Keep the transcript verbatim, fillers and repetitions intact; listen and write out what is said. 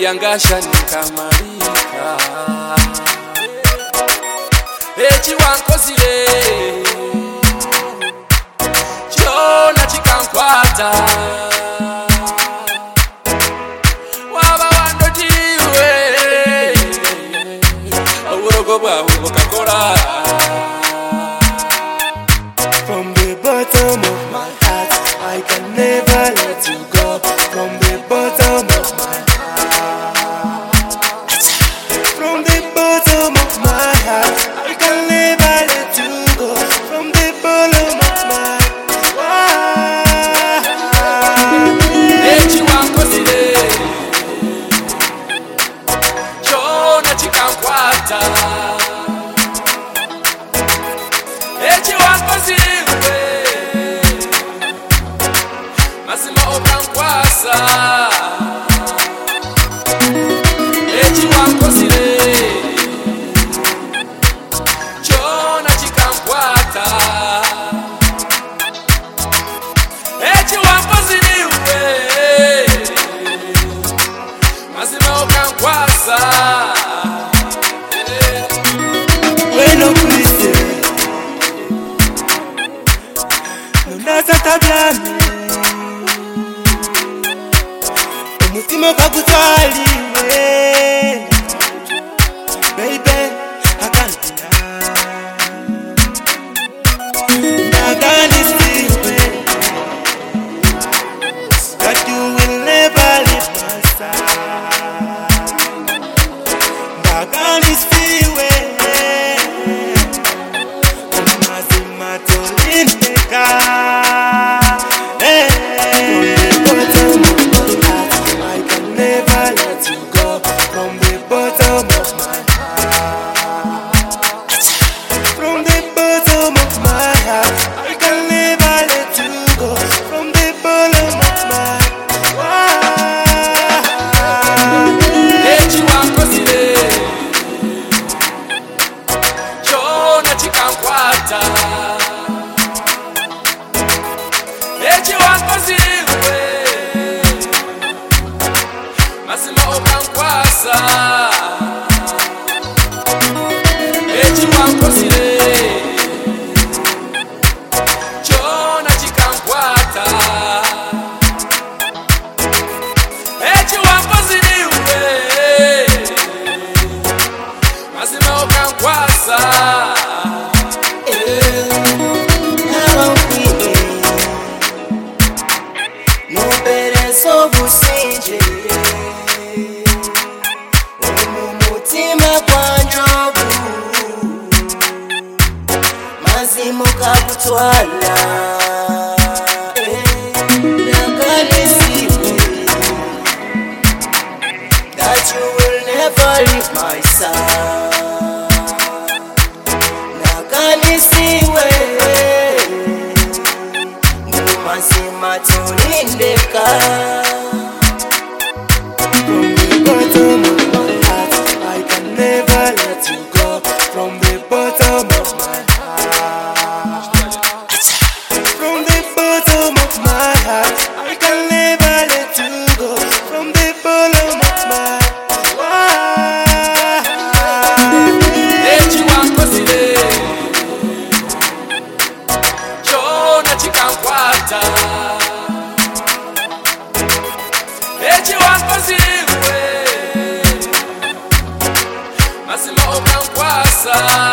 yangashanika marika echi wankozire chona chikankwata waba wandojiwe uburogo bwawe bukakora. From the bottom of my heart, I can never let you go. From the bottom of my heart, from the bottom of my heart, I can never let you go. From the bottom of my heart, echi wankozire chona chikankwata echi wankozire mazima okankwasa echi wankozire chona chikankwata echi wankozire mazima okankwasa when no Christian, no nasa tablami, umutima kakutwaliwe, baby, I can't deny. Nagani siwe, that you will never leave my side. Nagani siwe, umazima tolindeka. From the bottom of my heart, from the bottom of my heart, I can never let you go. From the bottom of my heart, echi wankozire chona chikankwata echi wankozire mazima okankwasa echi wankozire chona chikankwata echi wankozire mazima okankwasa. now I'm free. No better so businje. Umutima kwanjobu mazima kakutwala nakanisiwe that you will never leave my side. Nakanisiwe ngumazima tulindeka. From the bottom of my heart, I can never let you go. From the bottom of my heart, from the bottom of my heart, I can never let you go. From the bottom of my heart, echi wankozire chona chikankwata echi wankozire mazima okankwasa